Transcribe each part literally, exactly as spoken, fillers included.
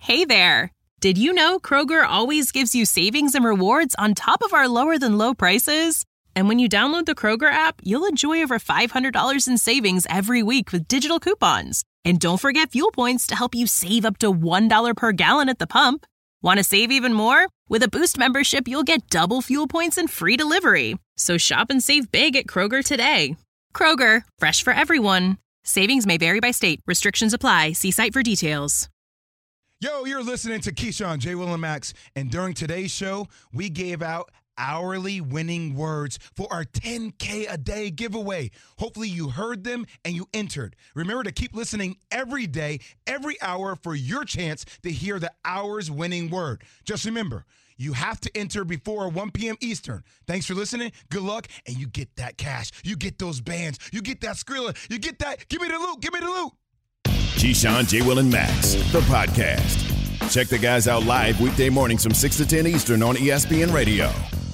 Hey there! Did you know Kroger always gives you savings and rewards on top of our lower-than-low prices? And when you download the Kroger app, you'll enjoy over five hundred dollars in savings every week with digital coupons. And don't forget fuel points to help you save up to one dollar per gallon at the pump. Want to save even more? With a Boost membership, you'll get double fuel points and free delivery. So shop and save big at Kroger today. Kroger, fresh for everyone. Savings may vary by state. Restrictions apply. See site for details. Yo, you're listening to Keyshawn, J. Will, and Max, and during today's show, we gave out hourly winning words for our ten K a day giveaway. Hopefully you heard them and you entered. Remember to keep listening every day, every hour for your chance to hear the hour's winning word. Just remember, you have to enter before one p.m. Eastern. Thanks for listening. Good luck, and you get that cash. You get those bands. You get that Skrilla. You get that. Give me the loot. Give me the loot. Keyshawn, J. Will, and Max, the podcast. Check the guys out live weekday mornings from six to ten Eastern on E S P N Radio.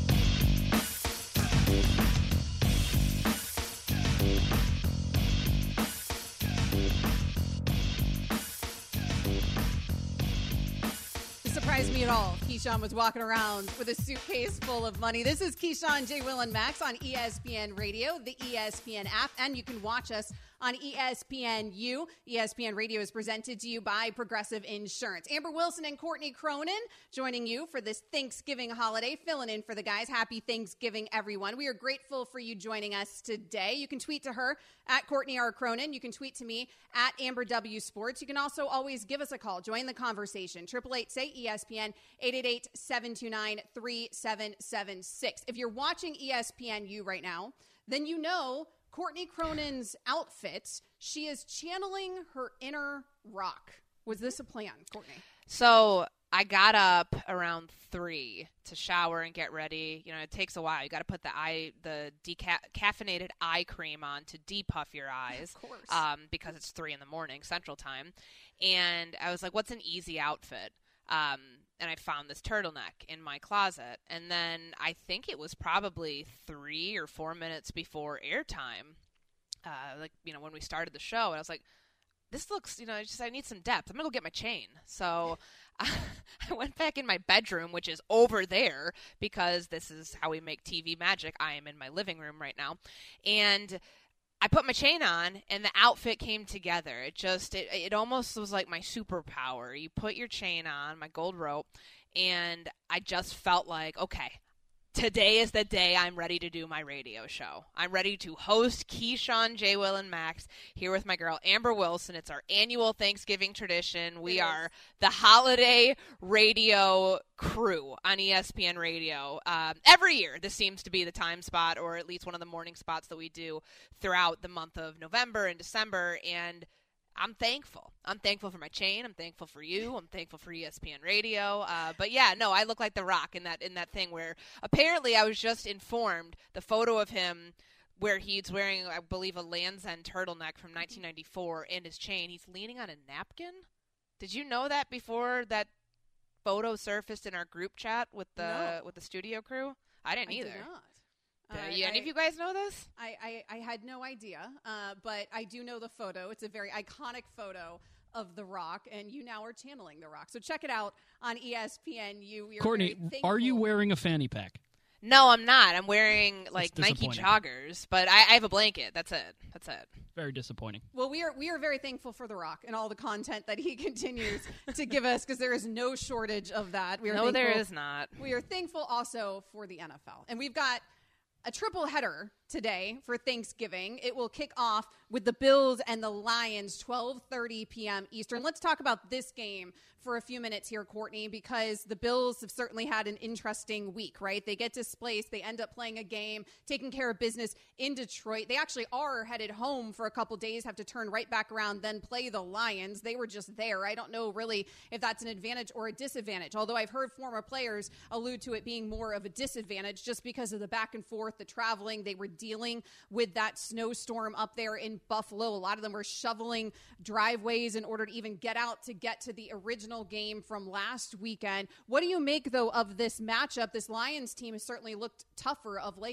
Surprised me at all. Keyshawn was walking around with a suitcase full of money. This is Keyshawn, J. Will, and Max on E S P N Radio, the E S P N app, and you can watch us on E S P N U. E S P N Radio is presented to you by Progressive Insurance. Amber Wilson and Courtney Cronin joining you for this Thanksgiving holiday, filling in for the guys. Happy Thanksgiving, everyone. We are grateful for you joining us today. You can tweet to her at Courtney R. Cronin. You can tweet to me at Amber W. Sports. You can also always give us a call. Join the conversation. eight eight eight, say E S P N, eight eight eight, seven two nine, three seven seven six. If you're watching E S P N U right now, then you know Courtney Cronin's outfit. She is channeling her inner rock. Was this a plan, Courtney? So I got up around three to shower and get ready. You know, it takes a while. You got to put the eye, the decaffeinated eye cream on to depuff your eyes. Of course. Um, because it's three in the morning Central Time. And I was like, what's an easy outfit? Um, and I found this turtleneck in my closet. And then I think it was probably three or four minutes before airtime, uh, like, you know, when we started the show. And I was like, this looks, you know, I just, I need some depth. I'm going to go get my chain. So I, I went back in my bedroom, which is over there because this is how we make T V magic. I am in my living room right now. And I put my chain on, and the outfit came together. It just, it, it almost was like my superpower. You put your chain on, my gold rope, and I just felt like, okay, today is the day I'm ready to do my radio show. I'm ready to host Keyshawn, J. Will, and Max here with my girl Amber Wilson. It's our annual Thanksgiving tradition. We are the holiday radio crew on E S P N Radio. Um, every year, this seems to be the time spot, or at least one of the morning spots that we do throughout the month of November and December, and I'm thankful. I'm thankful for my chain. I'm thankful for you. I'm thankful for E S P N Radio. Uh, but yeah, no, I look like The Rock in that in that thing where apparently I was just informed the photo of him where he's wearing, I believe, a Land's End turtleneck from nineteen ninety-four and his chain. He's leaning on a napkin. Did you know that before that photo surfaced in our group chat with the No. with the studio crew? I didn't I either. did not. Did Uh, you, any I- of you guys know this? I, I, I had no idea, uh, but I do know the photo. It's a very iconic photo of The Rock, and you now are channeling The Rock. So check it out on E S P N U. We are Courtney, very are you thankful. wearing a fanny pack? No, I'm not. I'm wearing like Nike disappointing. joggers, but I, I have a blanket. That's it. That's it. Very disappointing. Well, we are we are very thankful for The Rock and all the content that he continues to give us, because there is no shortage of that. We are No, thankful, there is not. We are thankful also for the N F L, and we've got a triple header today for Thanksgiving. It will kick off with the Bills and the Lions, twelve thirty p.m. Eastern. Let's talk about this game for a few minutes here, Courtney, because the Bills have certainly had an interesting week, right? They get displaced. They end up playing a game, taking care of business in Detroit. They actually are headed home for a couple days, have to turn right back around, then play the Lions. They were just there. I don't know really if that's an advantage or a disadvantage, although I've heard former players allude to it being more of a disadvantage just because of the back and forth, the traveling. They were dealing with that snowstorm up there in Buffalo. A lot of them were shoveling driveways in order to even get out to get to the original game from last weekend. What do you make, though, of this matchup? This Lions team has certainly looked tougher of late.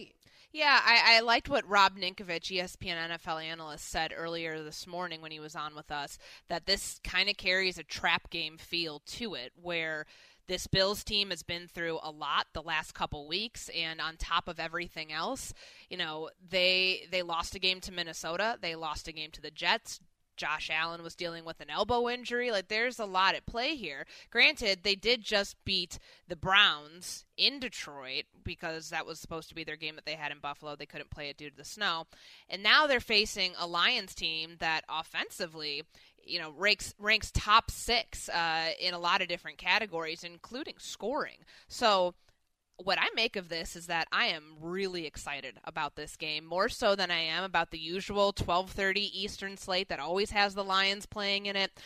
Yeah, I, I liked what Rob Ninkovich, E S P N N F L analyst, said earlier this morning when he was on with us, that this kind of carries a trap game feel to it, where this Bills team has been through a lot the last couple weeks, and on top of everything else, you know, they they lost a game to Minnesota, they lost a game to the Jets. Josh Allen was dealing with an elbow injury. Like, there's a lot at play here. Granted, they did just beat the Browns in Detroit because that was supposed to be their game that they had in Buffalo. They couldn't play it due to the snow. And now they're facing a Lions team that offensively, you know, ranks, ranks top six uh, in a lot of different categories, including scoring. So what I make of this is that I am really excited about this game, more so than I am about the usual twelve thirty Eastern slate that always has the Lions playing in it.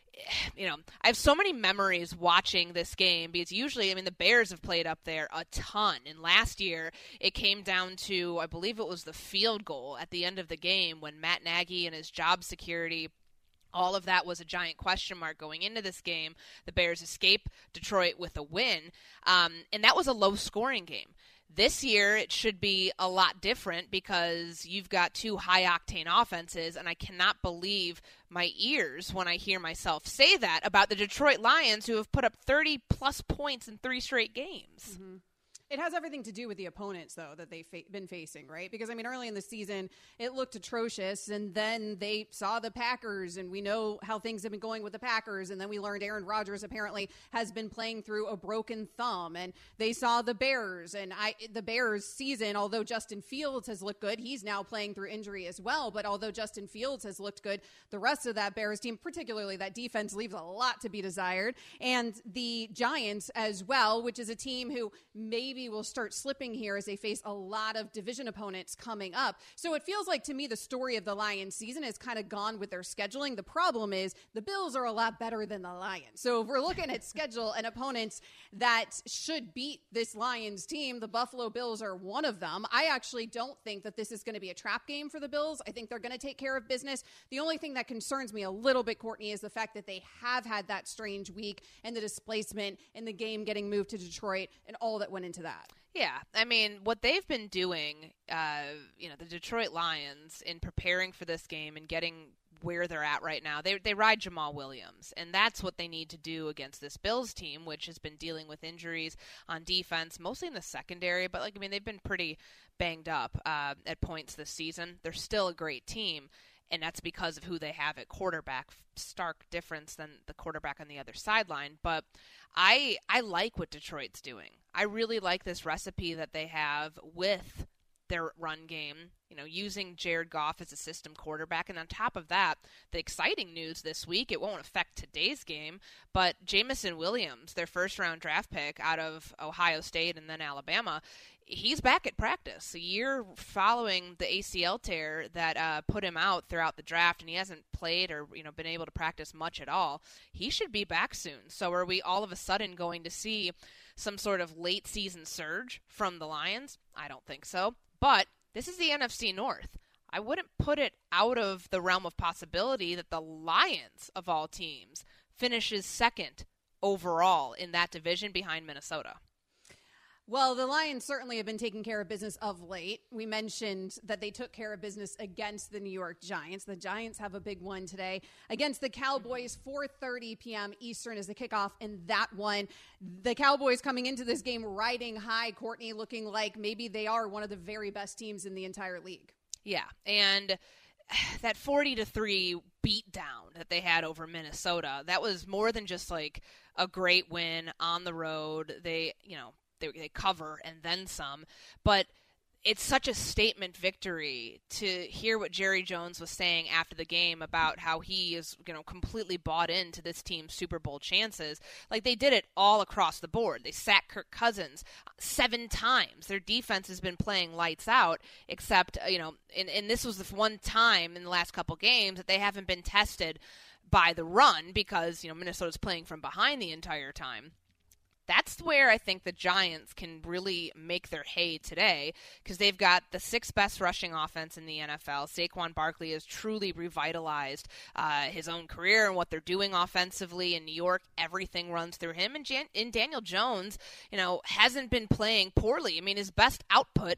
You know, I have so many memories watching this game because usually, I mean, the Bears have played up there a ton. And last year, it came down to, I believe it was the field goal at the end of the game when Matt Nagy and his job security, all of that was a giant question mark going into this game. The Bears escape Detroit with a win, um, and that was a low-scoring game. This year, it should be a lot different because you've got two high-octane offenses, and I cannot believe my ears when I hear myself say that about the Detroit Lions, who have put up thirty-plus points in three straight games. Mm-hmm. It has everything to do with the opponents, though, that they've fa- been facing, right? Because, I mean, early in the season, it looked atrocious, and then they saw the Packers, and we know how things have been going with the Packers, and then we learned Aaron Rodgers apparently has been playing through a broken thumb, and they saw the Bears, and I, the Bears season, although Justin Fields has looked good, he's now playing through injury as well, but although Justin Fields has looked good, the rest of that Bears team, particularly that defense, leaves a lot to be desired, and the Giants as well, which is a team who maybe will start slipping here as they face a lot of division opponents coming up. So it feels like, to me, the story of the Lions season has kind of gone with their scheduling. The problem is the Bills are a lot better than the Lions. So if we're looking at schedule and opponents that should beat this Lions team, the Buffalo Bills are one of them. I actually don't think that this is going to be a trap game for the Bills. I think they're going to take care of business. The only thing that concerns me a little bit, Courtney, is the fact that they have had that strange week and the displacement in the game getting moved to Detroit and all that went into that. Yeah, I mean, what they've been doing, uh, you know, the Detroit Lions in preparing for this game and getting where they're at right now, they they ride Jamal Williams, and that's what they need to do against this Bills team, which has been dealing with injuries on defense, mostly in the secondary, but, like, I mean, they've been pretty banged up uh, at points this season. They're still a great team, and that's because of who they have at quarterback. Stark difference than the quarterback on the other sideline, but I I like what Detroit's doing. I really like this recipe that they have with their run game, you know, using Jared Goff as a system quarterback. And on top of that, the exciting news this week, it won't affect today's game, but Jamison Williams, their first-round draft pick out of Ohio State and then Alabama, he's back at practice. A year following the A C L tear that uh, put him out throughout the draft, and he hasn't played or, you know, been able to practice much at all. He should be back soon. So are we all of a sudden going to see some sort of late season surge from the Lions? I don't think so. But this is the N F C North. I wouldn't put it out of the realm of possibility that the Lions, of all teams, finishes second overall in that division behind Minnesota. Well, the Lions certainly have been taking care of business of late. We mentioned that they took care of business against the New York Giants. The Giants have a big one today against the Cowboys. four thirty p.m. Eastern is the kickoff in that one. The Cowboys coming into this game riding high, Courtney, looking like maybe they are one of the very best teams in the entire league. Yeah, and that forty to three beatdown that they had over Minnesota, that was more than just like a great win on the road. They, you know, They, they cover and then some, but it's such a statement victory to hear what Jerry Jones was saying after the game about how he is, you know, completely bought into this team's Super Bowl chances. Like, they did it all across the board. They sacked Kirk Cousins seven times. Their defense has been playing lights out, except, you know, and, and this was the one time in the last couple games that they haven't been tested by the run because, you know, Minnesota's playing from behind the entire time. That's where I think the Giants can really make their hay today because they've got the sixth best rushing offense in the N F L. Saquon Barkley has truly revitalized uh, his own career and what they're doing offensively in New York. Everything runs through him. And, Jan- and Daniel Jones, you know, hasn't been playing poorly. I mean, his best output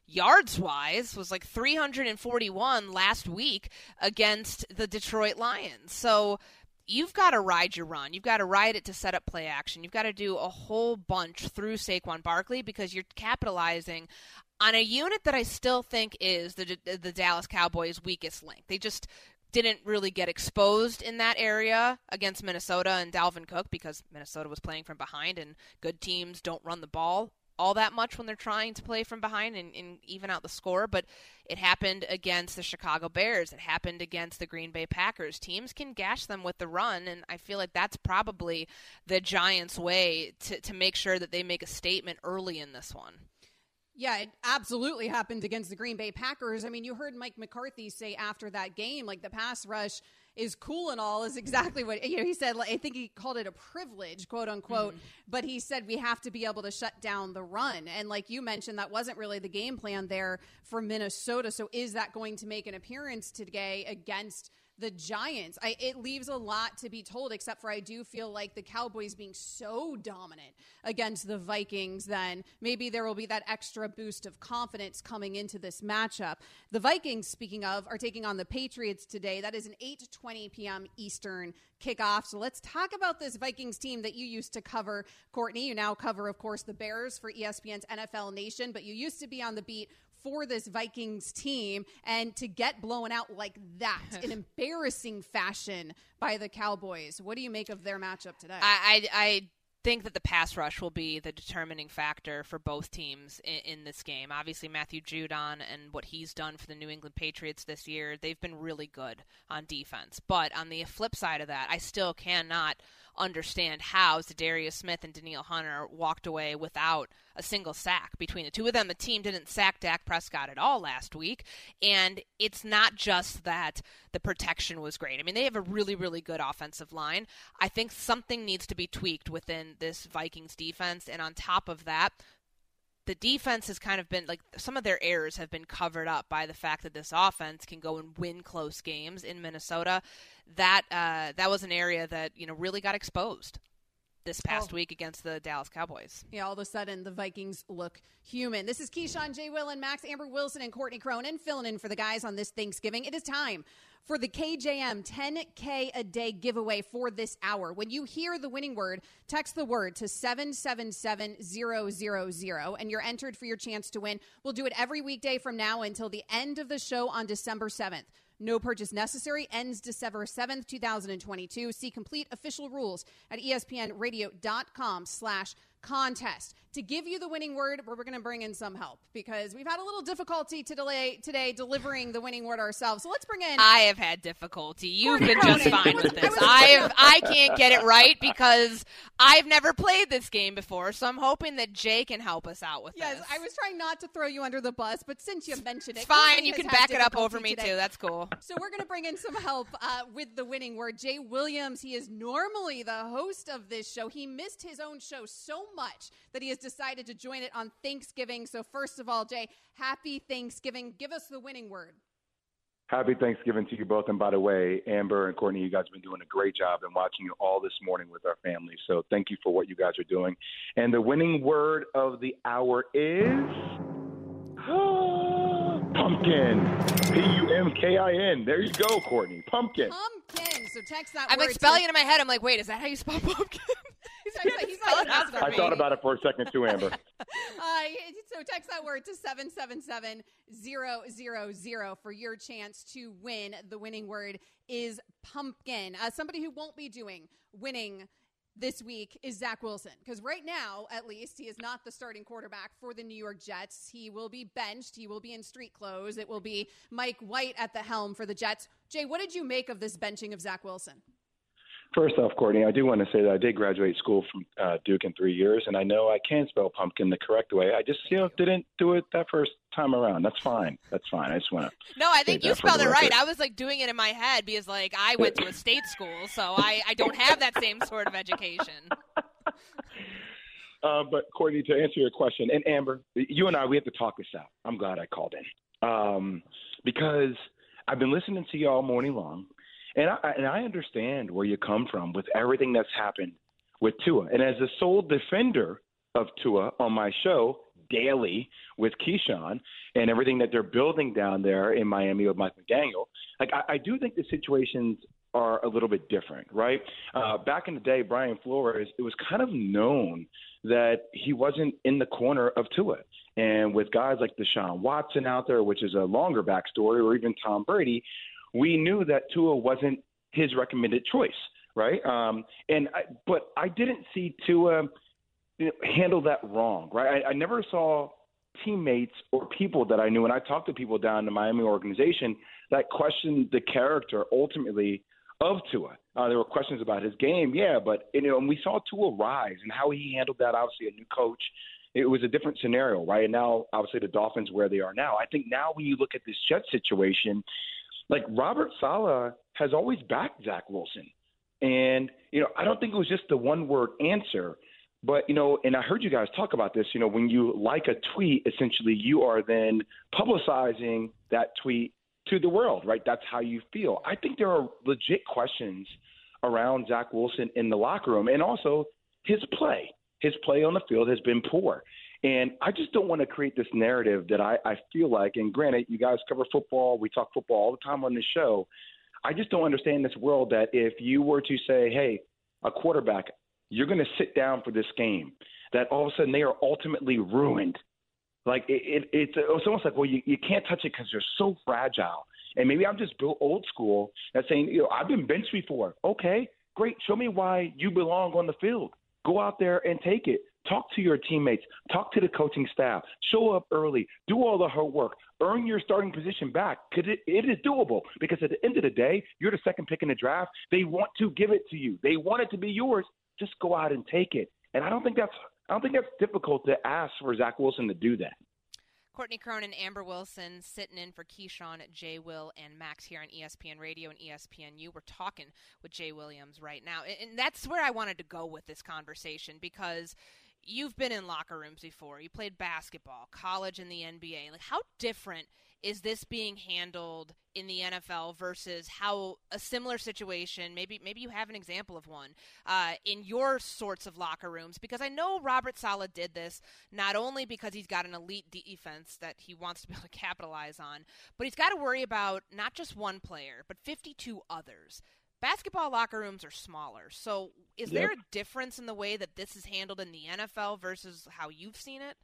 yards-wise, was like three hundred forty-one last week against the Detroit Lions. So you've got to ride your run. You've got to ride it to set up play action. You've got to do a whole bunch through Saquon Barkley because you're capitalizing on a unit that I still think is the the Dallas Cowboys' weakest link. They just didn't really get exposed in that area against Minnesota and Dalvin Cook because Minnesota was playing from behind, and good teams don't run the ball all that much when they're trying to play from behind and, and even out the score. But it happened against the Chicago Bears. It happened against the Green Bay Packers. Teams can gash them with the run, and I feel like that's probably the Giants' way to, to make sure that they make a statement early in this one. Yeah, it absolutely happened against the Green Bay Packers. I mean, you heard Mike McCarthy say after that game, like, the pass rush is cool and all, is exactly what, you know, he said. I think he called it a privilege, quote unquote, mm-hmm. but he said we have to be able to shut down the run. And like you mentioned, that wasn't really the game plan there for Minnesota. So is that going to make an appearance today against the Giants? I, it leaves a lot to be told, except for I do feel like the Cowboys being so dominant against the Vikings, then maybe there will be that extra boost of confidence coming into this matchup. The Vikings, speaking of, are taking on the Patriots today. That is an eight twenty p.m. Eastern kickoff. So let's talk about this Vikings team that you used to cover, Courtney. You now cover, of course, the Bears for E S P N's N F L Nation, but you used to be on the beat for this Vikings team, and to get blown out like that in embarrassing fashion by the Cowboys. What do you make of their matchup today? I, I, I think that the pass rush will be the determining factor for both teams in, in this game. Obviously, Matthew Judon and what he's done for the New England Patriots this year, they've been really good on defense. But on the flip side of that, I still cannot understand how Zadarius Smith and Danielle Hunter walked away without a single sack. Between the two of them, the team didn't sack Dak Prescott at all last week, and it's not just that the protection was great. I mean, they have a really, really good offensive line. I think something needs to be tweaked within this Vikings defense, and on top of that, the defense has kind of been, like, some of their errors have been covered up by the fact that this offense can go and win close games in Minnesota. That uh, that was an area that, you know, really got exposed this past oh. week against the Dallas Cowboys. Yeah, all of a sudden the Vikings look human. This is Keyshawn, J. Will, and Max, Amber Wilson, and Courtney Cronin filling in for the guys on this Thanksgiving. It is time for the K J M ten K a day giveaway for this hour. When you hear the winning word, text the word to seven seven seven zero zero zero, and you're entered for your chance to win. We'll do it every weekday from now until the end of the show on December seventh. No purchase necessary. Ends December seventh, twenty twenty-two. See complete official rules at espnradio.com slash contest. To give you the winning word, we're going to bring in some help because we've had a little difficulty to delay today delivering the winning word ourselves. So let's bring in. I have had difficulty. You've been just fine with this. I've I can't get it right because I've never played this game before. So I'm hoping that Jay can help us out with yes, this. Yes, I was trying not to throw you under the bus, but since you mentioned it, it's fine. You can back it up over me today. too. That's cool. So we're going to bring in some help uh, with the winning word. Jay Williams, he is normally the host of this show. He missed his own show so much that he has decided to join it on Thanksgiving. So first of all, Jay, happy Thanksgiving. Give us the winning word. Happy Thanksgiving to you both. And by the way, Amber and Courtney, you guys have been doing a great job and watching you all this morning with our family. So thank you for what you guys are doing. And the winning word of the hour is pumpkin. P U M K I N. There you go, Courtney. Pumpkin. Pumpkin. So text that I'm word. like spelling to- it in my head. I'm like, wait, is that how you spell pumpkin? He's like, he's like, I thought about it for a second too, Amber. uh, so text that word to seven seven seven zero zero zero for your chance to win. The winning word is pumpkin. Uh, somebody who won't be doing winning this week is Zach Wilson, because right now, at least, he is not the starting quarterback for the New York Jets. He will be benched. He will be in street clothes. It will be Mike White at the helm for the Jets. Jay, what did you make of this benching of Zach Wilson? First off, Courtney, I do want to say that I did graduate school from uh, Duke in three years, and I know I can spell pumpkin the correct way. I just, you know, didn't do it that first time around. That's fine. That's fine. I just want to. No, I think you spelled it right. I was like doing it in my head because, like, I went to a state school, so I, I don't have that same sort of education. Uh, but Courtney, to answer your question, and Amber, you and I, we have to talk this out. I'm glad I called in um, because I've been listening to you all morning long. And I, and I understand where you come from with everything that's happened with Tua. And as the sole defender of Tua on my show, daily with Keyshawn and everything that they're building down there in Miami with Mike McDaniel. Like, I, I do think the situations are a little bit different, right? Uh, back in the day, Brian Flores, it was kind of known that he wasn't in the corner of Tua. And with guys like Deshaun Watson out there, which is a longer backstory, or even Tom Brady, we knew that Tua wasn't his recommended choice, right? Um, and I, but I didn't see Tua you know, handle that wrong, right? I, I never saw teammates or people that I knew, and I talked to people down in the Miami organization that questioned the character ultimately of Tua. Uh, there were questions about his game, yeah, but you know, and we saw Tua rise and how he handled that. Obviously, a new coach. It was a different scenario, right? And now, obviously, the Dolphins where they are now. I think now when you look at this Jets situation, like Robert Saleh has always backed Zach Wilson. And, you know, I don't think it was just the one-word answer. But, you know, and I heard you guys talk about this, you know, when you like a tweet, essentially you are then publicizing that tweet to the world, right? That's how you feel. I think there are legit questions around Zach Wilson in the locker room, and also his play. His play on the field has been poor. And I just don't want to create this narrative that I, I feel like, and granted, you guys cover football, we talk football all the time on this show. I just don't understand this world that if you were to say, hey, a quarterback, you're going to sit down for this game, that all of a sudden they are ultimately ruined. Like it, it, it's, it's almost like, well, you, you can't touch it because you're so fragile. And maybe I'm just built old school that's saying, you know, I've been benched before. Okay, great. Show me why you belong on the field. Go out there and take it. Talk to your teammates. Talk to the coaching staff. Show up early. Do all the hard work. Earn your starting position back because it, it is doable. Because at the end of the day, you're the second pick in the draft. They want to give it to you. They want it to be yours. Just go out and take it. And I don't think that's I don't think that's difficult to ask for Zach Wilson to do that. Courtney Cronin, Amber Wilson, sitting in for Keyshawn, Jay, Will, and Max here on E S P N Radio and E S P N U. We're talking with Jay Williams right now. And that's where I wanted to go with this conversation, because you've been in locker rooms before. You played basketball, college, and the N B A. Like, how different is this being handled in the N F L versus how a similar situation, maybe maybe you have an example of one, uh, in your sorts of locker rooms? Because I know Robert Saleh did this not only because he's got an elite defense that he wants to be able to capitalize on, but he's got to worry about not just one player, but fifty-two others. Basketball locker rooms are smaller. So is Yep. there a difference in the way that this is handled in the N F L versus how you've seen it?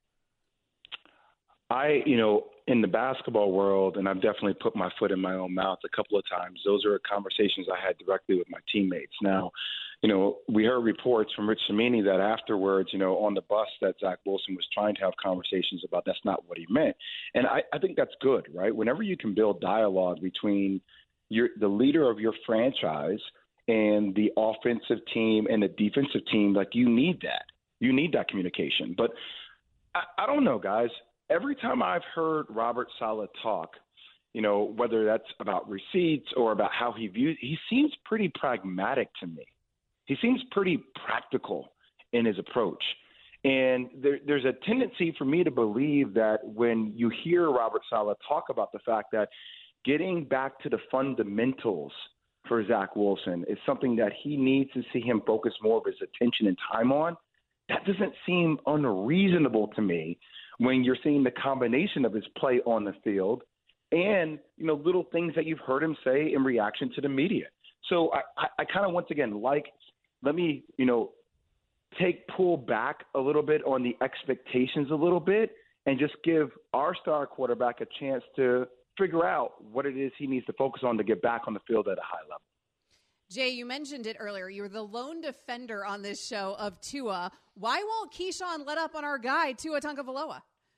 I, you know, in the basketball world, and I've definitely put my foot in my own mouth a couple of times, those are conversations I had directly with my teammates. Now, you know, we heard reports from Rich Cimini that afterwards, you know, on the bus that Zach Wilson was trying to have conversations about. That's not what he meant. And I, I think that's good, right? Whenever you can build dialogue between your, the leader of your franchise and the offensive team and the defensive team, like, you need that. You need that communication. But I, I don't know, guys. Every time I've heard Robert Saleh talk, you know, whether that's about receipts or about how he views, he seems pretty pragmatic to me. He seems pretty practical in his approach. And there, there's a tendency for me to believe that when you hear Robert Saleh talk about the fact that getting back to the fundamentals for Zach Wilson is something that he needs to see him focus more of his attention and time on, that doesn't seem unreasonable to me when you're seeing the combination of his play on the field and, you know, little things that you've heard him say in reaction to the media. So I, I, I kind of, once again, like, let me, you know, take, pull back a little bit on the expectations a little bit and just give our star quarterback a chance to figure out what it is he needs to focus on to get back on the field at a high level. Jay, you mentioned it earlier. You were the lone defender on this show of Tua. Why won't Keyshawn let up on our guy, Tua Tagovailoa?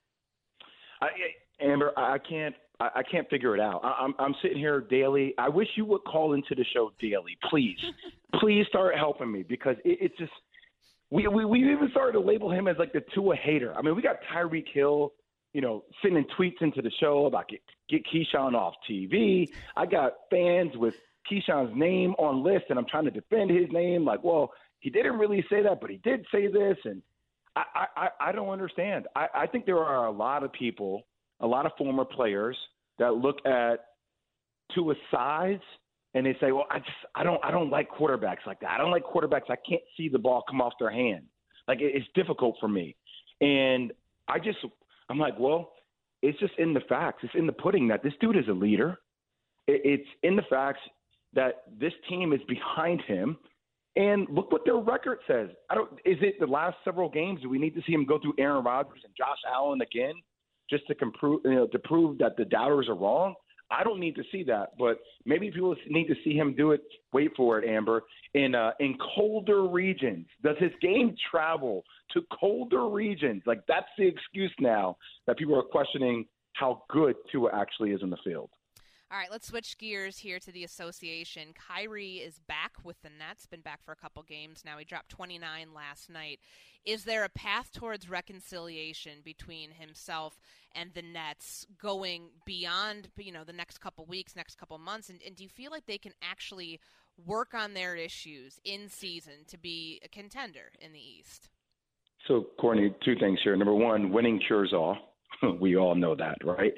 I, Amber, I can't. I can't figure it out. I'm, I'm sitting here daily. I wish you would call into the show daily, please. Please start helping me, because it, it's just we, we we even started to label him as like the Tua hater. I mean, we got Tyreek Hill, you know, sending tweets into the show about get, get Keyshawn off T V. I got fans with Keyshawn's name on lists, and I'm trying to defend his name. Like, well, he didn't really say that, but he did say this, and I I, I don't understand. I, I think there are a lot of people, a lot of former players that look at Tua's size and they say, well, I just I don't I don't like quarterbacks like that. I don't like quarterbacks. I can't see the ball come off their hand. Like, it, it's difficult for me. And I just, I'm like, well, it's just in the facts. It's in the pudding that this dude is a leader. It's in the facts that this team is behind him. And look what their record says. I don't. Is it the last several games? Do we need to see him go through Aaron Rodgers and Josh Allen again just to, comprove, you know, to prove that the doubters are wrong? I don't need to see that, but maybe people need to see him do it. Wait for it, Amber. In uh, in colder regions, does his game travel to colder regions? Like, that's the excuse now that people are questioning how good Tua actually is in the field. All right, let's switch gears here to the association. Kyrie is back with the Nets, been back for a couple games now. He dropped twenty-nine last night. Is there a path towards reconciliation between himself and the Nets going beyond, you know, the next couple weeks, next couple months? And, and do you feel like they can actually work on their issues in season to be a contender in the East? So, Courtney, two things here. Number one, winning cures all. We all know that, right?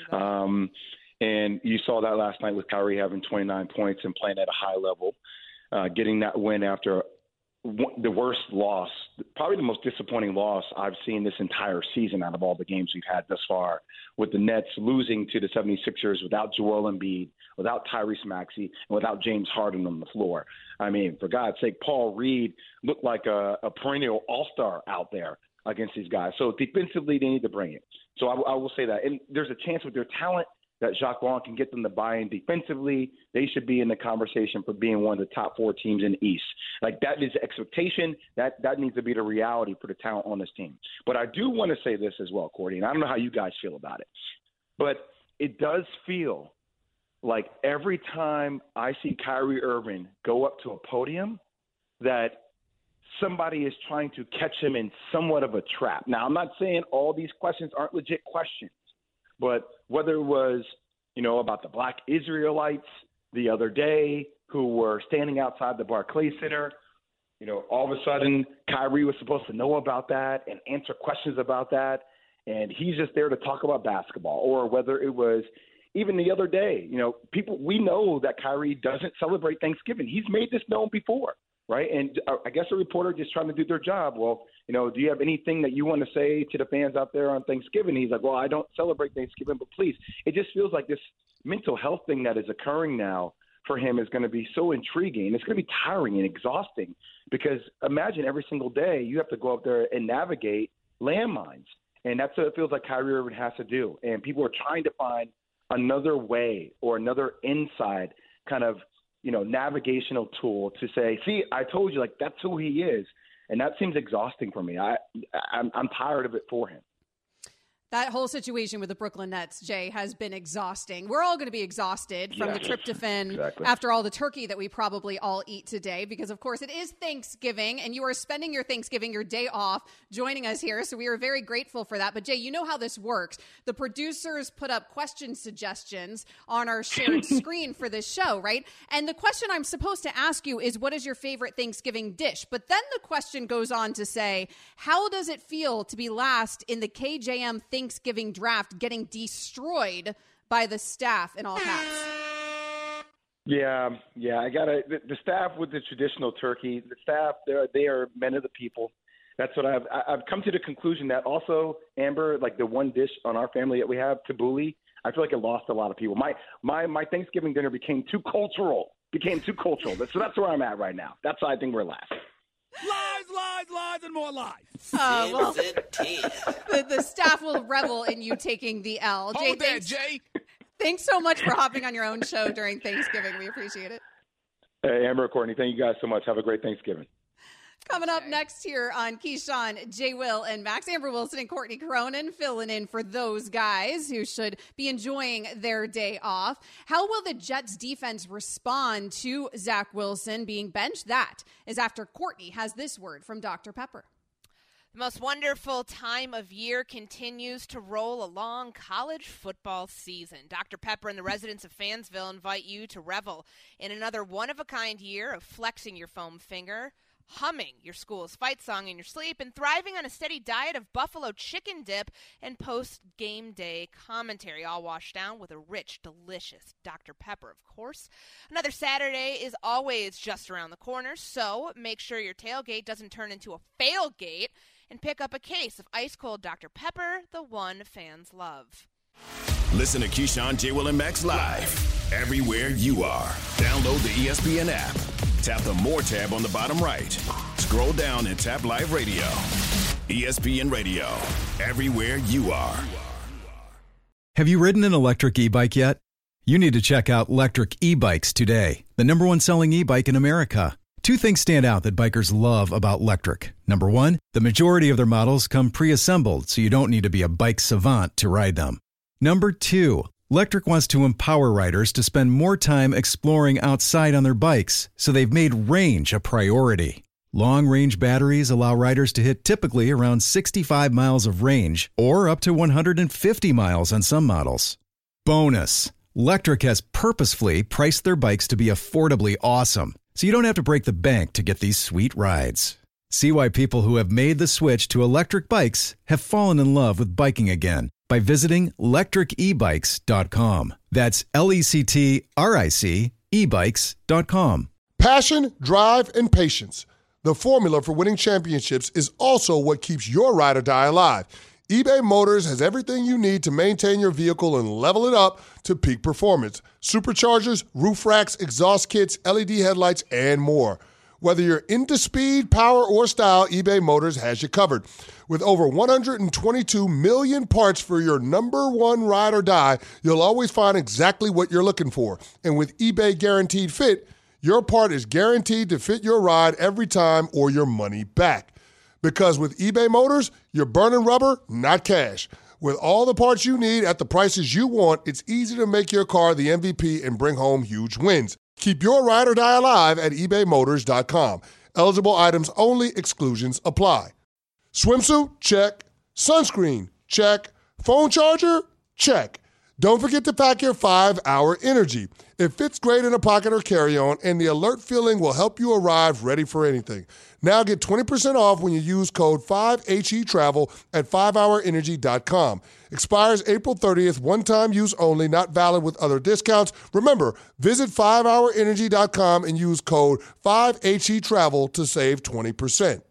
Um And you saw that last night with Kyrie having twenty-nine points and playing at a high level, uh, getting that win after the worst loss, probably the most disappointing loss I've seen this entire season out of all the games we've had thus far, with the Nets losing to the seventy-sixers without Joel Embiid, without Tyrese Maxey, and without James Harden on the floor. I mean, for God's sake, Paul Reed looked like a, a perennial all-star out there against these guys. So defensively, they need to bring it. So I, I will say that. And there's a chance with their talent that Jacques Vaughn can get them to buy in defensively. They should be in the conversation for being one of the top four teams in the East. Like, that is the expectation. That that needs to be the reality for the talent on this team. But I do want to say this as well, Courtney, and I don't know how you guys feel about it, but it does feel like every time I see Kyrie Irving go up to a podium that somebody is trying to catch him in somewhat of a trap. Now, I'm not saying all these questions aren't legit questions, but whether it was, you know, about the Black Israelites the other day who were standing outside the Barclays Center, you know, all of a sudden Kyrie was supposed to know about that and answer questions about that, and he's just there to talk about basketball. Or whether it was even the other day, you know, people, we know that Kyrie doesn't celebrate Thanksgiving. He's made this known before, right? And I guess a reporter just trying to do their job. Well, you know, do you have anything that you want to say to the fans out there on Thanksgiving? He's like, well, I don't celebrate Thanksgiving, but please. It just feels like this mental health thing that is occurring now for him is going to be so intriguing. It's going to be tiring and exhausting because imagine every single day you have to go up there and navigate landmines. And that's what it feels like Kyrie Irving has to do. And people are trying to find another way or another inside kind of, you know, navigational tool to say, see, I told you, like, that's who he is. And that seems exhausting for me. I, I'm, I'm tired of it for him. That whole situation with the Brooklyn Nets, Jay, has been exhausting. We're all going to be exhausted from yes, the tryptophan exactly. after all the turkey that we probably all eat today, because, of course, it is Thanksgiving, and you are spending your Thanksgiving, your day off, joining us here. So we are very grateful for that. But, Jay, you know how this works. The producers put up question suggestions on our shared screen for this show, right? And the question I'm supposed to ask you is, what is your favorite Thanksgiving dish? But then the question goes on to say, how does it feel to be last in the K J M Thanksgiving Thanksgiving draft, getting destroyed by the staff in all caps? Yeah, yeah, I gotta. The, the staff with the traditional turkey, the staff, they're they are men of the people. That's what I've I've come to the conclusion that also, Amber, like the one dish on our family that we have, tabbouleh, I feel like it lost a lot of people. My my my Thanksgiving dinner became too cultural, became too cultural. So that's where I'm at right now. That's why I think we're last. Lies, lies, lies, and more lies. Uh, well, the, the staff will revel in you taking the L. Jay, Hold that, thanks, Jay. Thanks so much for hopping on your own show during Thanksgiving. We appreciate it. Hey, Amber, Courtney, thank you guys so much. Have a great Thanksgiving. Coming up next here on Keyshawn, Jay Will, and Max, Amber Wilson and Courtney Cronin filling in for those guys who should be enjoying their day off. How will the Jets defense respond to Zach Wilson being benched? That is after Courtney has this word from Doctor Pepper. The most wonderful time of year continues to roll along, college football season. Doctor Pepper and the residents of Fansville invite you to revel in another one-of-a-kind year of flexing your foam finger, humming your school's fight song in your sleep, and thriving on a steady diet of buffalo chicken dip and post-game day commentary, all washed down with a rich, delicious Doctor Pepper, of course. Another Saturday is always just around the corner, so make sure your tailgate doesn't turn into a failgate and pick up a case of ice-cold Doctor Pepper, the one fans love. Listen to Keyshawn, J. Will, and Max live everywhere you are. Download the E S P N app. Tap the More tab on the bottom right. Scroll down and tap Live Radio. E S P N Radio, everywhere you are. Have you ridden an electric e-bike yet? You need to check out Lectric E-Bikes today, the number one selling e-bike in America. Two things stand out that bikers love about Lectric. Number one, the majority of their models come pre-assembled, so you don't need to be a bike savant to ride them. Number two, Lectric wants to empower riders to spend more time exploring outside on their bikes, so they've made range a priority. Long-range batteries allow riders to hit typically around sixty-five miles of range, or up to one hundred fifty miles on some models. Bonus, Lectric has purposefully priced their bikes to be affordably awesome, so you don't have to break the bank to get these sweet rides. See why people who have made the switch to electric bikes have fallen in love with biking again by visiting lectric e bikes dot com. That's L E C T R I C e bikes dot com. Passion, drive, and patience. The formula for winning championships is also what keeps your ride or die alive. eBay Motors has everything you need to maintain your vehicle and level it up to peak performance. Superchargers, roof racks, exhaust kits, L E D headlights, and more. Whether you're into speed, power, or style, eBay Motors has you covered. With over one hundred twenty-two million parts for your number one ride or die, you'll always find exactly what you're looking for. And with eBay Guaranteed Fit, your part is guaranteed to fit your ride every time or your money back. Because with eBay Motors, you're burning rubber, not cash. With all the parts you need at the prices you want, it's easy to make your car the M V P and bring home huge wins. Keep your ride or die alive at ebay motors dot com. Eligible items only. Exclusions apply. Swimsuit? Check. Sunscreen? Check. Phone charger? Check. Don't forget to pack your five hour Energy. It fits great in a pocket or carry-on, and the alert feeling will help you arrive ready for anything. Now get twenty percent off when you use code five H E travel at five hour energy dot com. Expires April thirtieth, one-time use only, not valid with other discounts. Remember, visit five hour energy dot com and use code five H E travel to save twenty percent.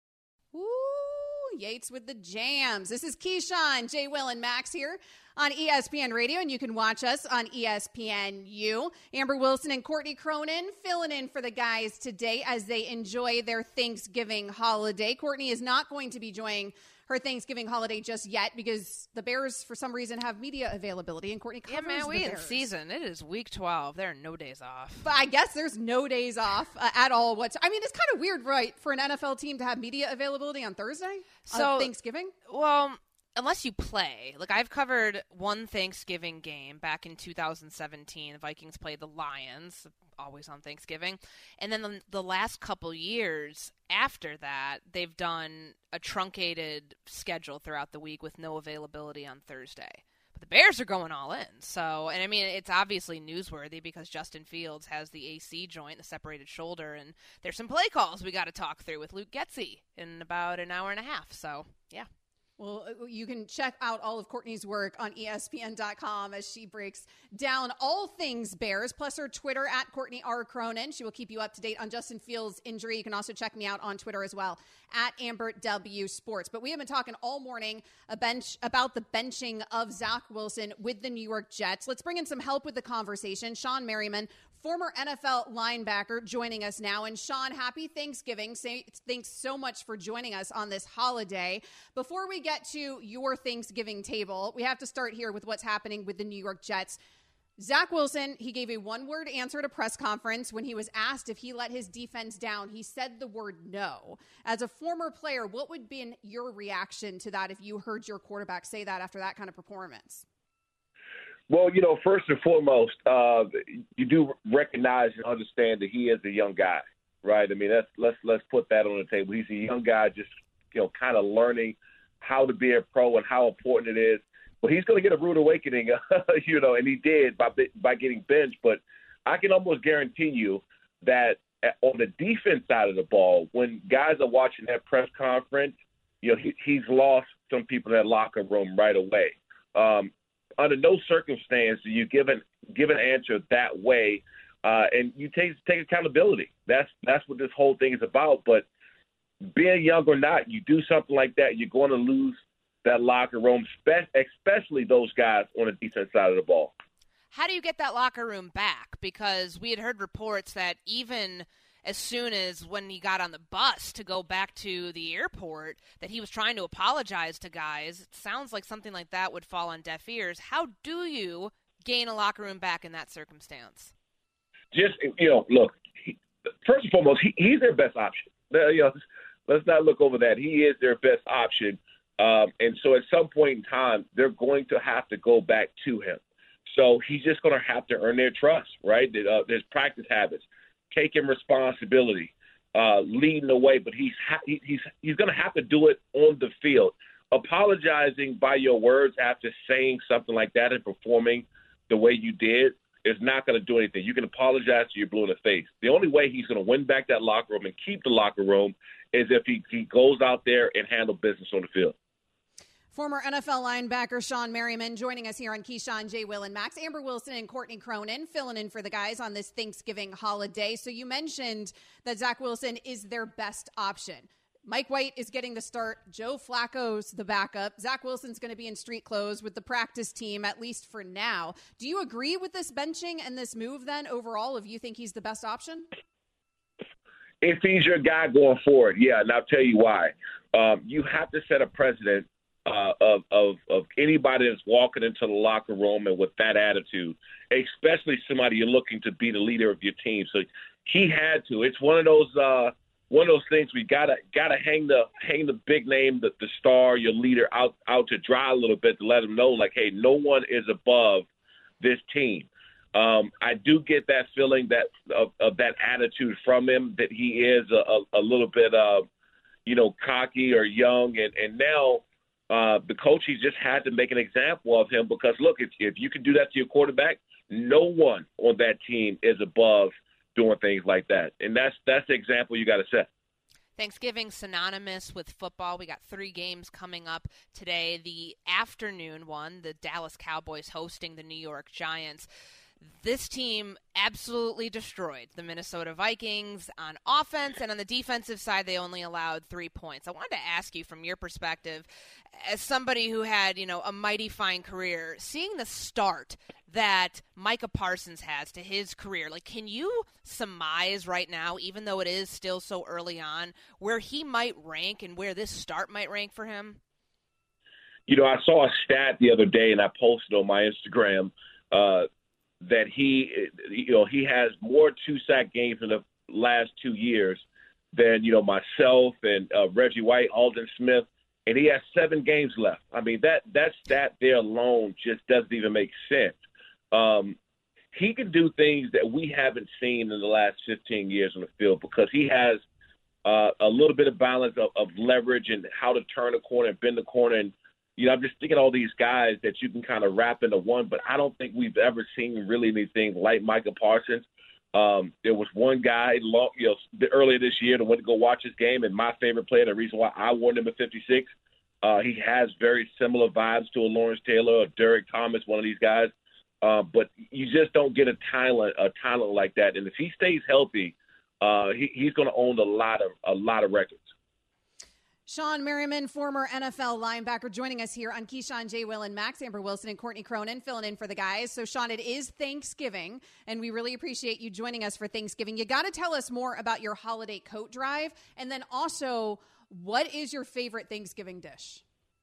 Ooh, Yates with the jams. This is Keyshawn, J. Will, and Max here on E S P N Radio, and you can watch us on E S P N U. Amber Wilson and Courtney Cronin filling in for the guys today as they enjoy their Thanksgiving holiday. Courtney is not going to be enjoying her Thanksgiving holiday just yet because the Bears, for some reason, have media availability, and Courtney covers Yeah, man, we the in Bears. season. It is week twelve. There are no days off. But I guess there's no days off uh, at all. What's I mean, it's kind of weird, right, for an N F L team to have media availability on Thursday So on Thanksgiving? Well, unless you play. Like, I've covered one Thanksgiving game back in two thousand seventeen. The Vikings played the Lions, always on Thanksgiving. And then the, the last couple years after that, they've done a truncated schedule throughout the week with no availability on Thursday. But the Bears are going all in. So, and I mean, it's obviously newsworthy because Justin Fields has the A C joint, the separated shoulder, and there's some play calls we got to talk through with Luke Getsy in about an hour and a half. So, yeah. Well, you can check out all of Courtney's work on E S P N dot com as she breaks down all things Bears, plus her Twitter at Courtney R. Cronin. She will keep you up to date on Justin Fields' injury. You can also check me out on Twitter as well, at Amber W. Sports. But we have been talking all morning a bench, about the benching of Zach Wilson with the New York Jets. Let's bring in some help with the conversation. Sean Merriman, former N F L linebacker, joining us now. And Sean, happy Thanksgiving. Say, thanks so much for joining us on this holiday. Before we get to your Thanksgiving table, we have to start here with what's happening with the New York Jets. Zach Wilson, he gave a one-word answer at a press conference when he was asked if he let his defense down. He said the word no. As a former player, what would be your reaction to that if you heard your quarterback say that after that kind of performance? Well, you know, first and foremost, uh, you do recognize and understand that he is a young guy, right? I mean, that's, let's let's put that on the table. He's a young guy just, you know, kind of learning how to be a pro and how important it is. But he's going to get a rude awakening, you know, and he did by by getting benched. But I can almost guarantee you that on the defense side of the ball, when guys are watching that press conference, you know, he, he's lost some people in that locker room right away. Um, under no circumstance do you give an give an answer that way, uh, and you take take accountability. That's that's what this whole thing is about. But being young or not, you do something like that, you're going to lose that locker room, especially those guys on the defense side of the ball. How do you get that locker room back? Because we had heard reports that even as soon as when he got on the bus to go back to the airport, that he was trying to apologize to guys. It sounds like something like that would fall on deaf ears. How do you gain a locker room back in that circumstance? Just, you know, look, he, first and foremost, he, he's their best option. You know, let's not look over that. He is their best option. Um, and so at some point in time, they're going to have to go back to him. So he's just going to have to earn their trust, right? Uh, his practice habits, taking responsibility, uh, leading the way. But he's ha- he's he's going to have to do it on the field. Apologizing by your words after saying something like that and performing the way you did is not going to do anything. You can apologize to your blue in the face. The only way he's going to win back that locker room and keep the locker room is if he, he goes out there and handle business on the field. Former N F L linebacker Shawne Merriman joining us here on Keyshawn, J. Will, and Max. Amber Wilson and Courtney Cronin filling in for the guys on this Thanksgiving holiday. So you mentioned that Zach Wilson is their best option. Mike White is getting the start. Joe Flacco's the backup. Zach Wilson's going to be in street clothes with the practice team, at least for now. Do you agree with this benching and this move then overall, if you think he's the best option? If he's your guy going forward, yeah, and I'll tell you why. Um, you have to set a precedent Uh, of, of of anybody that's walking into the locker room and with that attitude, especially somebody you're looking to be the leader of your team. So he had to. It's one of those uh, one of those things we gotta gotta hang the hang the big name, the, the star, your leader out out to dry a little bit to let them know, like, hey, no one is above this team. Um, I do get that feeling that of, of that attitude from him, that he is a, a, a little bit uh, you know, cocky or young, and and now. Uh, the coaches just had to make an example of him because, look, if, if you can do that to your quarterback, no one on that team is above doing things like that. And that's that's the example you got to set. Thanksgiving synonymous with football. We got three games coming up today. The afternoon one, the Dallas Cowboys hosting the New York Giants. This team absolutely destroyed the Minnesota Vikings on offense, and on the defensive side, they only allowed three points. I wanted to ask you, from your perspective, as somebody who had, you know, a mighty fine career, seeing the start that Micah Parsons has to his career, like, can you surmise right now, even though it is still so early on, where he might rank and where this start might rank for him? You know, I saw a stat the other day, and I posted on my Instagram, uh, that he, you know, he has more two-sack games in the last two years than, you know, myself and uh, Reggie White, Aldon Smith, and he has seven games left. I mean, that, that stat there alone just doesn't even make sense. Um, he can do things that we haven't seen in the last fifteen years on the field because he has uh, a little bit of balance of, of leverage and how to turn a corner and bend the corner. And you know, I'm just thinking of all these guys that you can kind of wrap into one, but I don't think we've ever seen really anything like Micah Parsons. Um, there was one guy, long, you know, earlier this year that went to go watch his game, and my favorite player, the reason why I wore him at fifty-six, uh, he has very similar vibes to a Lawrence Taylor or Derek Thomas, one of these guys. Uh, but you just don't get a talent, a talent like that. And if he stays healthy, uh, he, he's going to own a lot of a lot of records. Shawne Merriman, former N F L linebacker, joining us here on Keyshawn, J. Will, and Max. Amber Wilson and Courtney Cronin filling in for the guys. So, Shawne, it is Thanksgiving, and we really appreciate you joining us for Thanksgiving. You got to tell us more about your holiday coat drive, and then also, what is your favorite Thanksgiving dish?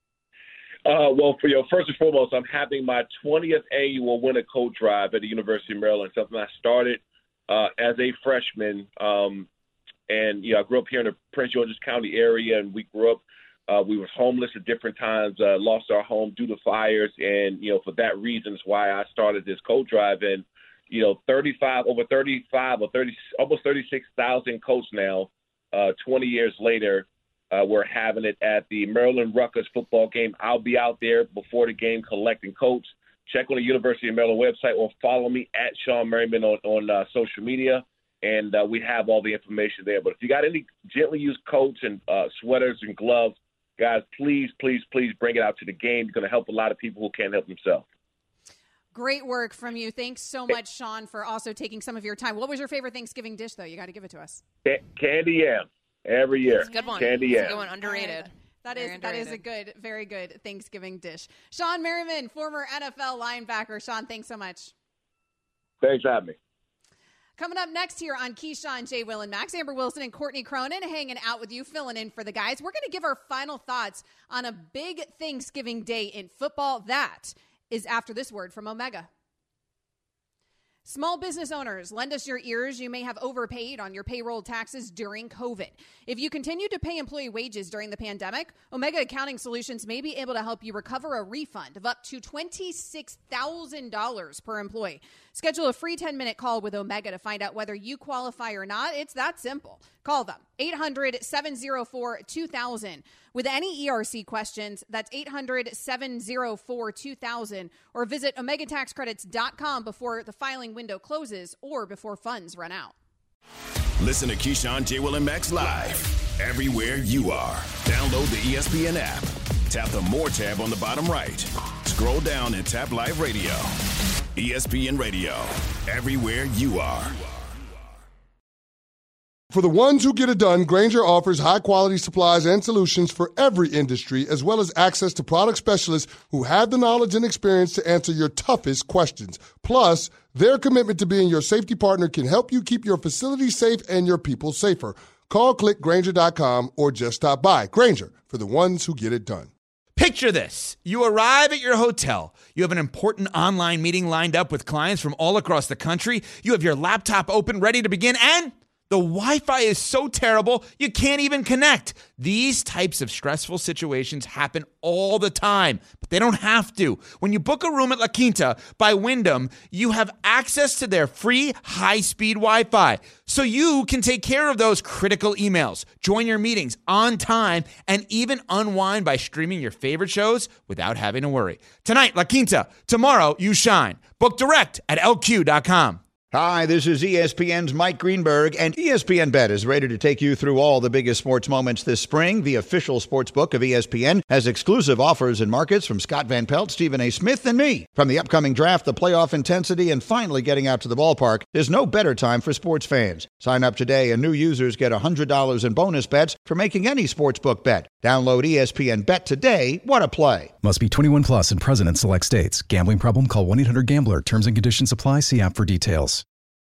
Uh, well, for your first and foremost, I'm having my twentieth annual winter coat drive at the University of Maryland, something I started uh, as a freshman. Um, And, you know, I grew up here in the Prince George's County area, and we grew up, uh, we were homeless at different times, uh, lost our home due to fires. And, you know, for that reason is why I started this coat drive. And, you know, thirty-five, over thirty-five or thirty, almost thirty-six thousand coats now, uh, twenty years later, uh, we're having it at the Maryland Rutgers football game. I'll be out there before the game collecting coats. Check on the University of Maryland website or follow me at Shawne Merriman on, on uh, social media. And uh, we have all the information there. But if you got any gently used coats and uh, sweaters and gloves, guys, please, please, please bring it out to the game. You're going to help a lot of people who can't help themselves. Great work from you. Thanks so much, Shawne, for also taking some of your time. What was your favorite Thanksgiving dish, though? You got to give it to us. Candy yams. Every year. That's a good one. Candy That's yam. a good one. Underrated. That Very is that is a underrated. good, very good Thanksgiving dish. Sean Merriman, former N F L linebacker. Sean, thanks so much. Thanks for having me. Coming up next here on Keyshawn, J. Will, and Max, Amber Wilson and Courtney Cronin hanging out with you, filling in for the guys. We're going to give our final thoughts on a big Thanksgiving day in football. That is after this word from Omega. Small business owners, lend us your ears. You may have overpaid on your payroll taxes during COVID. If you continue to pay employee wages during the pandemic, Omega Accounting Solutions may be able to help you recover a refund of up to twenty-six thousand dollars per employee. Schedule a free ten-minute call with Omega to find out whether you qualify or not. It's that simple. Call them, eight hundred, seven oh four, two thousand. With any E R C questions, that's eight hundred, seven oh four, two thousand, or visit omega tax credits dot com before the filing window closes or before funds run out. Listen to Keyshawn, J. Will, and Max live everywhere you are. Download the E S P N app. Tap the More tab on the bottom right. Scroll down and tap Live Radio. E S P N Radio, everywhere you are. For the ones who get it done, Grainger offers high-quality supplies and solutions for every industry, as well as access to product specialists who have the knowledge and experience to answer your toughest questions. Plus, their commitment to being your safety partner can help you keep your facility safe and your people safer. Call click grainger dot com or just stop by. Grainger, for the ones who get it done. Picture this. You arrive at your hotel. You have an important online meeting lined up with clients from all across the country. You have your laptop open, ready to begin, and the Wi-Fi is so terrible, you can't even connect. These types of stressful situations happen all the time, but they don't have to. When you book a room at La Quinta by Wyndham, you have access to their free high-speed Wi-Fi, so you can take care of those critical emails, join your meetings on time, and even unwind by streaming your favorite shows without having to worry. Tonight, La Quinta. Tomorrow, you shine. Book direct at L Q dot com. Hi, this is E S P N's Mike Greenberg, and E S P N Bet is ready to take you through all the biggest sports moments this spring. The official sports book of E S P N has exclusive offers and markets from Scott Van Pelt, Stephen A. Smith, and me. From the upcoming draft, the playoff intensity, and finally getting out to the ballpark, there's no better time for sports fans. Sign up today, and new users get one hundred dollars in bonus bets for making any sportsbook bet. Download E S P N Bet today. What a play. Must be twenty-one plus and present in select states. Gambling problem? Call one eight hundred gambler. Terms and conditions apply. See app for details.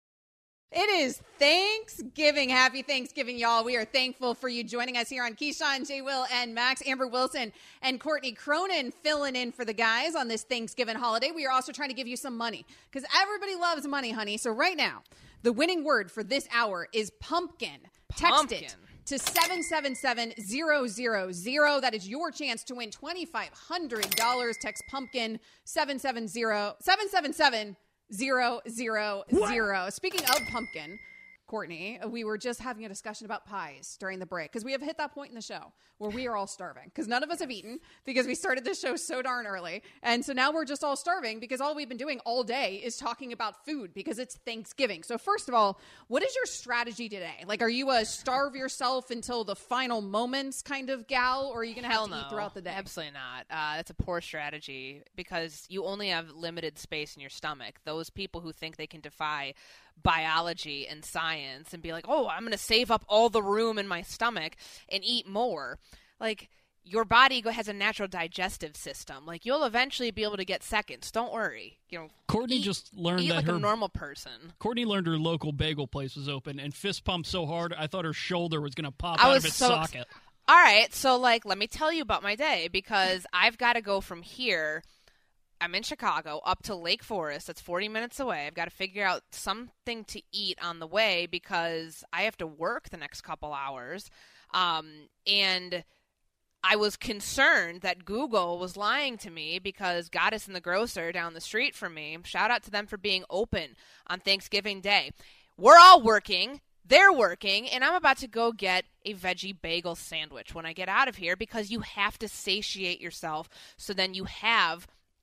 It is Thanksgiving. Happy Thanksgiving, y'all. We are thankful for you joining us here on Keyshawn, J. Will, and Max. Amber Wilson and Courtney Cronin filling in for the guys on this Thanksgiving holiday. We are also trying to give you some money because everybody loves money, honey. So right now, the winning word for this hour is pumpkin. Pumpkin. Text it to seven seven seven zero zero zero. That is your chance to win twenty-five hundred dollars. Text pumpkin seven seven zero seven seven seven zero zero zero. Speaking of pumpkin, Courtney, we were just having a discussion about pies during the break because we have hit that point in the show where we are all starving because none of us have eaten because we started this show so darn early. And so now we're just all starving because all we've been doing all day is talking about food because it's Thanksgiving. So first of all, what is your strategy today? Like, are you a starve yourself until the final moments kind of gal, or are you going to have to no. eat throughout the day? Absolutely not. Uh, that's a poor strategy because you only have limited space in your stomach. Those people who think they can defy biology and science and be like, oh, I'm going to save up all the room in my stomach and eat more. Like, your body has a natural digestive system. Like, you'll eventually be able to get seconds. Don't worry. You know, Courtney eat, just learned eat that like her a normal person. Courtney learned her local bagel place was open and fist pumped so hard I thought her shoulder was going to pop I out was of its so socket. Ex- all right, so like, let me tell you about my day because I've got to go from here. I'm in Chicago, up to Lake Forest. That's forty minutes away. I've got to figure out something to eat on the way because I have to work the next couple hours. Um, and I was concerned that Google was lying to me because Goddess and the Grocer down the street from me, shout out to them for being open on Thanksgiving Day. We're all working. They're working, and I'm about to go get a veggie bagel sandwich when I get out of here because you have to satiate yourself so then you have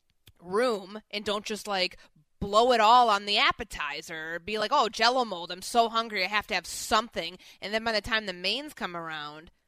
room and don't just like blow it all on the appetizer or be like, oh, Jell-O mold, I'm so hungry I have to have something, and then by the time the mains come around,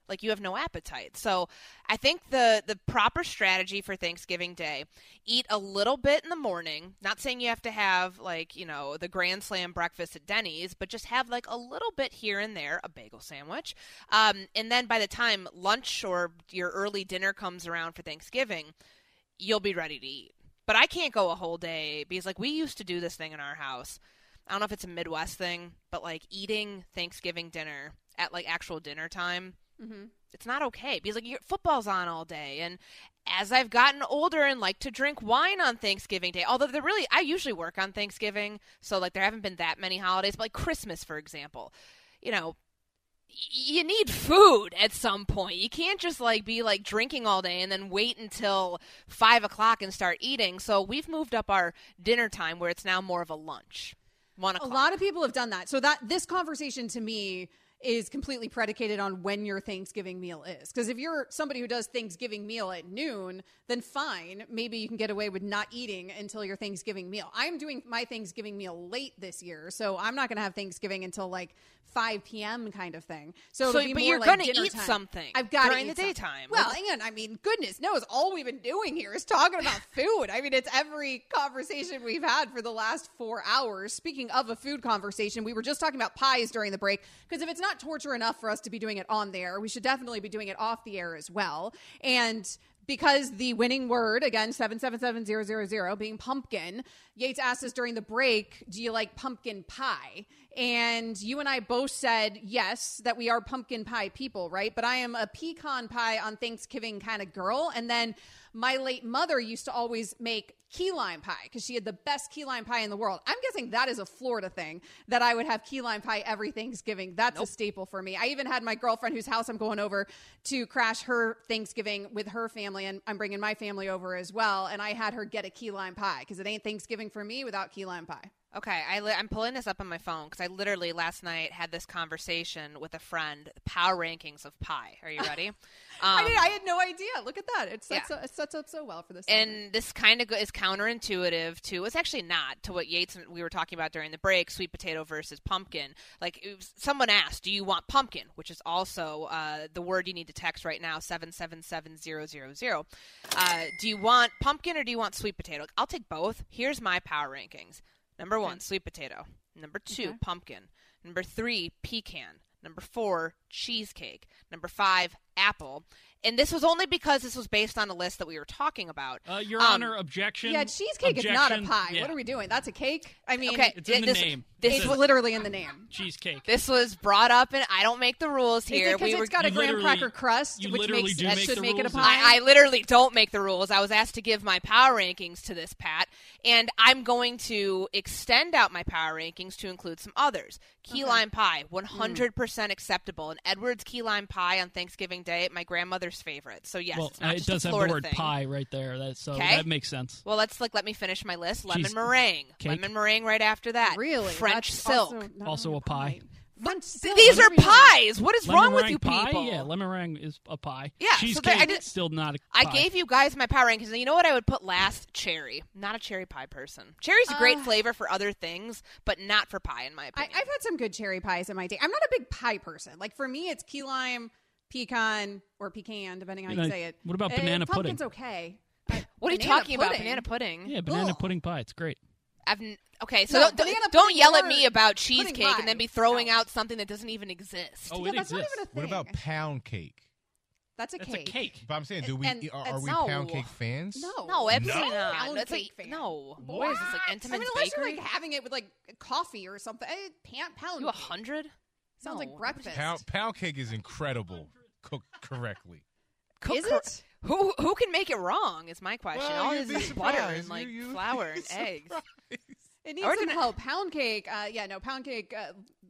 Like you have no appetite. So I think the, the proper strategy for Thanksgiving Day, eat a little bit in the morning. Not saying you have to have like, you know, the Grand Slam breakfast at Denny's, but just have like a little bit here and there, a bagel sandwich. Um, and then by the time lunch or your early dinner comes around for Thanksgiving, you'll be ready to eat. But I can't go a whole day because like we used to do this thing in our house. I don't know if it's a Midwest thing, but like eating Thanksgiving dinner at like actual dinner time, mm-hmm. it's not okay because like your football's on all day. And as I've gotten older and like to drink wine on Thanksgiving Day, although they're really, I usually work on Thanksgiving, so like there haven't been that many holidays, but like Christmas, for example, you know, y- you need food at some point. You can't just like be like drinking all day and then wait until five o'clock and start eating. So we've moved up our dinner time where it's now more of a lunch. One o'clock. A lot of people have done that. So that this conversation to me is completely predicated on when your Thanksgiving meal is. Because if you're somebody who does Thanksgiving meal at noon, then fine. Maybe you can get away with not eating until your Thanksgiving meal. I'm doing my Thanksgiving meal late this year, so I'm not going to have Thanksgiving until like five p.m. kind of thing. So, so it'll be but more you're like going to dinner eat time. something I've got during to the eat daytime. Well, and I mean, goodness knows, all we've been doing here is talking about food. I mean, it's every conversation we've had for the last four hours. Speaking of a food conversation, we were just talking about pies during the break, because if it's not torture enough for us to be doing it on the air, we should definitely be doing it off the air as well. And because the winning word, again, seven seven seven zero zero zero, being pumpkin, Yates asked us during the break, do you like pumpkin pie? And you and I both said yes, that we are pumpkin pie people, right? But I am a pecan pie on Thanksgiving kind of girl. And then my late mother used to always make key lime pie because she had the best key lime pie in the world. I'm guessing that is a Florida thing, that I would have key lime pie every Thanksgiving. That's nope. a staple for me. I even had my girlfriend whose house I'm going over to crash her Thanksgiving with her family, and I'm bringing my family over as well. And I had her get a key lime pie because it ain't Thanksgiving for me without key lime pie. Okay, I li- I'm pulling this up on my phone because I literally last night had this conversation with a friend, power rankings of pie. Are you ready? Um, I, did, I had no idea. Look at that. It sets, yeah. up, it sets up so well for this. And segment. this kind of is counterintuitive to, it's actually not, to what Yates and we were talking about during the break, sweet potato versus pumpkin. Like, it was, someone asked, do you want pumpkin? Which is also uh, the word you need to text right now, seven seven seven zero zero zero. Uh, do you want pumpkin or do you want sweet potato? I'll take both. Here's my power rankings. Number one, okay. sweet potato. Number two, okay. pumpkin. Number three, pecan. Number four, cheesecake. Number five, apple. And this was only because this was based on a list that we were talking about. Uh, Your um, Honor, objection. Yeah, cheesecake objection, is not a pie. Yeah. What are we doing? That's a cake? I mean, okay, it's in it, the this, name. This it's was, literally in the name. Cheesecake. This was brought up, and I don't make the rules here. Is it because we it's got a graham cracker crust, you which literally makes, do that make should the make it a rules. pie? I, I literally don't make the rules. I was asked to give my power rankings to this, Pat, and I'm going to extend out my power rankings to include some others. Key okay. lime pie, one hundred percent mm. acceptable. And Edwards key lime pie on Thanksgiving Day, my grandmother's favorite. So yes, well, it's not it just does a have Florida the word thing. pie right there. That, so okay. that makes sense. Well, let's like let me finish my list. Lemon Cheese meringue, cake. lemon meringue right after that. Really, French That's silk. Also, also a pie. French silk. These are What pies. What is lemon wrong with meringue you pie? people? Yeah, lemon meringue is a pie. Yeah, cheesecake so I did, still not a I pie. gave you guys my power rankings, and you know what I would put last? Cherry. Not a cherry pie person. Cherry's a great uh, flavor for other things, but not for pie, in my opinion. I, I've had some good cherry pies in my day. I'm not a big pie person. Like for me, it's key lime, pecan, or pecan, depending on how you say it. What about uh, banana pudding? Pumpkin's okay. What are you banana talking pudding? about? Banana pudding? Yeah, banana Ugh. pudding pie. It's great. I've n- okay, so No, don't, banana don't pudding yell at or me about pudding cheesecake pie. and then be throwing No. out something that doesn't even exist. Oh, Yeah, it that's not exists. even a What thing. about pound cake? That's a That's cake. a cake. But I'm saying, do we And- are, and are we no. pound cake fans? No. No, absolutely No. not. Pound That's cake like, fan. no. What? What is this, like I Entenmann's mean, unless Bakery? you're like having it with like coffee or something. Eh, pan- pound You a cake. hundred? Sounds No. like breakfast. Pound, pound cake is incredible, cooked correctly. Cook Is cor- it? Who who can make it wrong is my question. Well, All it you'd is be is butter and surprised. like You- you'd flour be and eggs. surprised. It needs Or some can I- help. Pound cake, uh, yeah, no, pound cake. Uh,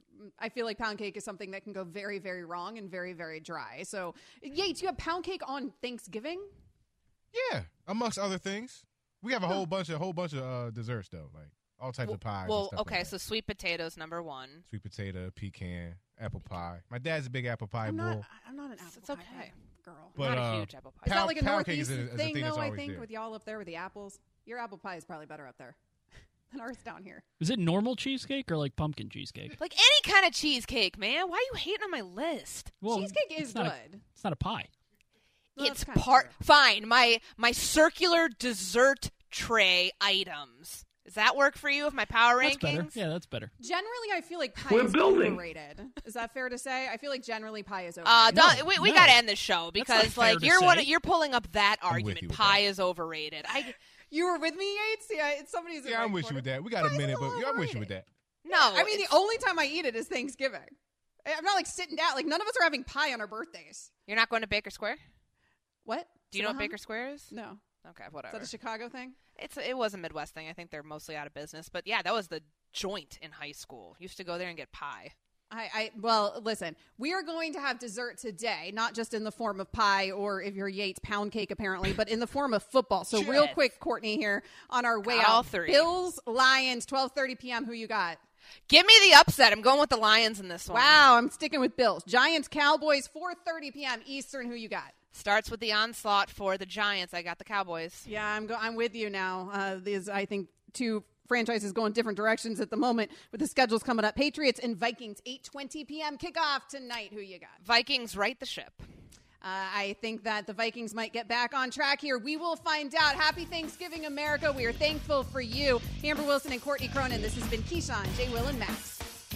I feel like pound cake is something that can go very, very wrong and very, very dry. So, Yates, you have pound cake on Thanksgiving? Yeah, amongst other things, we have a whole bunch of whole bunch of uh, desserts though, like all types of pies. Well, and stuff okay, like so that. sweet potatoes number one. Sweet potato, pecan, apple pie. My dad's a big apple pie I'm bull. not. I'm not an apple It's pie okay. girl. But, Not uh, a huge apple pie. Is that pound- like a pound cake Northeast is a- is a thing, thing that's though? I always think there. with y'all up there with the apples, your apple pie is probably better up there. than ours down here. Is it normal cheesecake or like pumpkin cheesecake? Like any kind of cheesecake, man. Why are you hating on my list? Well, Cheesecake is it's not good. A, it's not a pie. Well, it's that's kinda part true. fine. My my circular dessert tray items. Does that work for you with my power That's rankings? better. Yeah, that's better. Generally, I feel like pie We're is building. overrated. Is that fair to say? I feel like generally pie is Uh, overrated. don't- we we no. got to end the show not because fair like to you're one, say. you're pulling up that with argument. you with Pie that. is overrated. I You were with me, Yates? Yeah, it's somebody's. in Yeah, my I'm with you corner. with that. We got a Pie's minute, but little yeah, I'm with you with overrated. that. no. I mean, the it's- only time I eat it is Thanksgiving. I'm not like sitting down. Like none of us are having pie on our birthdays. you're not going to Baker Square. What? Do you know what Cinnahon? Baker Square is? No. Okay, Is whatever. that a Chicago thing? It's it was a Midwest thing. I think they're mostly out of business. But yeah, that was the joint in high school. Used to go there and get pie. I, I well, listen. We are going to have dessert today, not just in the form of pie or if you're Yates pound cake, apparently, but in the form of football. So real Yes. quick, Courtney here on our way Got all out. three. Bills, Lions, twelve thirty p.m. Who you got? Give me the upset. I'm going with the Lions in this one. Wow, I'm sticking with Bills. Giants, Cowboys, four thirty p.m. Eastern. Who you got? Starts with the onslaught for the Giants. I got the Cowboys. Yeah, I'm go- I'm with you now. Uh, these I think two franchises going different directions at the moment with the schedules coming up. Patriots and Vikings, eight twenty p.m. kickoff tonight. Who you got? Vikings right the ship. Uh, I think that the Vikings might get back on track here. We will find out. Happy Thanksgiving, America. We are thankful for you. Amber Wilson and Courtney Cronin. This has been Keyshawn, J. Will, and Max.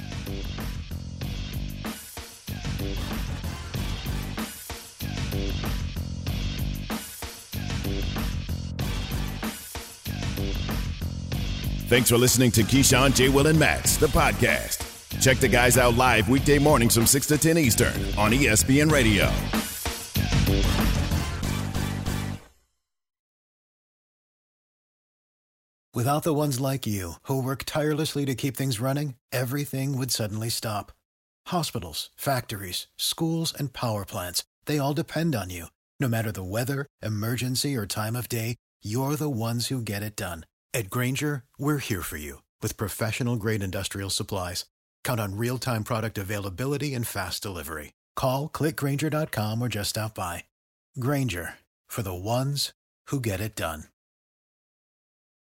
Thanks for listening to Keyshawn, J. Will, and Max, the podcast. Check the guys out live weekday mornings from six to ten Eastern on E S P N Radio. Without the ones like you, who work tirelessly to keep things running, everything would suddenly stop. Hospitals, factories, schools, and power plants, they all depend on you. No matter the weather, emergency, or time of day, you're the ones who get it done. At Grainger, we're here for you with professional-grade industrial supplies. Count on real-time product availability and fast delivery. Call, click Grainger dot com, or just stop by. Grainger, for the ones who get it done.